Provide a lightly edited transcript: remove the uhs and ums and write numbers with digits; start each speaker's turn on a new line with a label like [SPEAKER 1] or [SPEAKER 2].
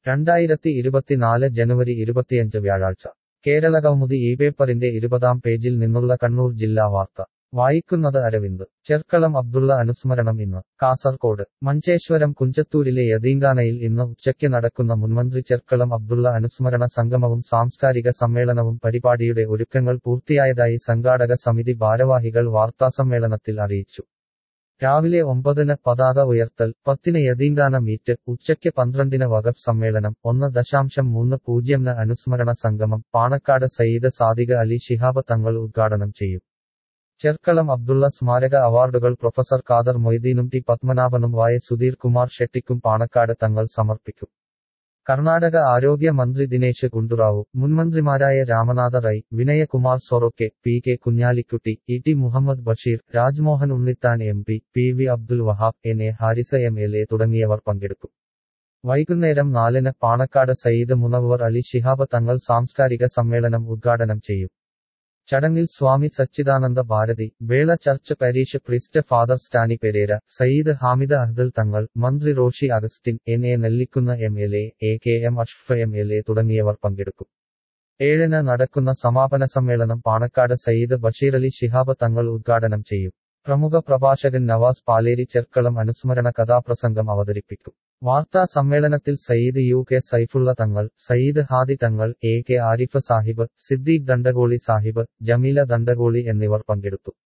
[SPEAKER 1] 2024 ജനുവരി 25 വ്യാഴാഴ്ച കേരളകൗമുദി ഈ പേപ്പറിന്റെ 20-ാം പേജിൽ നിന്നുള്ള കണ്ണൂർ ജില്ലാ വാർത്ത വായിക്കുന്നത് അരവിന്ദ്. ചെർക്കളം അബ്ദുള്ള അനുസ്മരണം ഇന്ന്. കാസർകോട് മഞ്ചേശ്വരം കുഞ്ചത്തൂരിലെ യതീംഖാനയിൽ ഇന്ന് ഉച്ചയ്ക്ക് നടക്കുന്ന മുൻമന്ത്രി ചെർക്കളം അബ്ദുള്ള അനുസ്മരണ സംഗമവും സാംസ്കാരിക സമ്മേളനവും പരിപാടിയുടെ ഒരുക്കങ്ങൾ പൂർത്തിയായതായി സംഘാടക സമിതി ഭാരവാഹികൾ വാർത്താസമ്മേളനത്തിൽ അറിയിച്ചു. രാവിലെ 9-ന് പതാക ഉയർത്തൽ, 10-ന് യതീംഖാന മീറ്റ്, ഉച്ചയ്ക്ക് 12-ന് വഖഫ് സമ്മേളനം, 1.30-ന് അനുസ്മരണ സംഗമം. പാണക്കാട് സയ്യിദ് സാദിഖ് അലി ശിഹാബ് തങ്ങൾ ഉദ്ഘാടനം ചെയ്യും. ചെർക്കളം അബ്ദുള്ള സ്മാരക അവാർഡുകൾ പ്രൊഫസർ ഖാദർ മൊയ്തീനും ടി പത്മനാഭനും സുധീർ കുമാർ ഷെട്ടിക്കും പാണക്കാട് തങ്ങൾ സമർപ്പിക്കും. കർണാടക ആരോഗ്യ മന്ത്രി ദിനേശ് ഗുണ്ടുറാവു, മുൻമന്ത്രിമാരായ Ramanatha Rai, Vinayakumar Sorake, P K Kunhalikutty, E T Muhammad Basheer, Rajmohan Unnithan M P, P V Abdul Wahab, N A Haris MLA തുടങ്ങിയവർ പങ്കെടുക്കും. വൈകുന്നേരം 4-ന് പാണക്കാട് സയ്യിദ് മുനവ്വർ അലി ശിഹാബ് തങ്ങൾ സാംസ്കാരിക സമ്മേളനം ഉദ്ഘാടനം ചെയ്യും. ചടങ്ങിൽ Swami Sachidananda Bharathi, Bela church parish priest father Stany Pereira, Sayyid Hamid Ahdal Thangal, മന്ത്രി Roshy Augustine, N A Nellikkunnu MLA, AKM Ashraf MLA തുടങ്ങിയവർ പങ്കെടുക്കും. 7-ന് നടക്കുന്ന സമാപന സമ്മേളനം പാണക്കാട് സയ്യിദ് ബഷീറലി ശിഹാബ് തങ്ങൾ ഉദ്ഘാടനം ചെയ്യും. പ്രമുഖ പ്രഭാഷകൻ നവാസ് പാലേരി ചെർക്കളം അനുസ്മരണ കഥാപ്രസംഗം അവതരിപ്പിക്കും. വാർത്താ സമ്മേളനത്തിൽ സയ്യിദ് UK സൈഫുള്ള തങ്ങൾ, സയ്യിദ് ഹാദി തങ്ങൾ, AK ആരിഫ് സാഹിബ്, സിദ്ദീഖ് ദണ്ഡഗോളി സാഹിബ്, ജമീല ദണ്ഡഗോളി എന്നിവർ പങ്കെടുത്തു.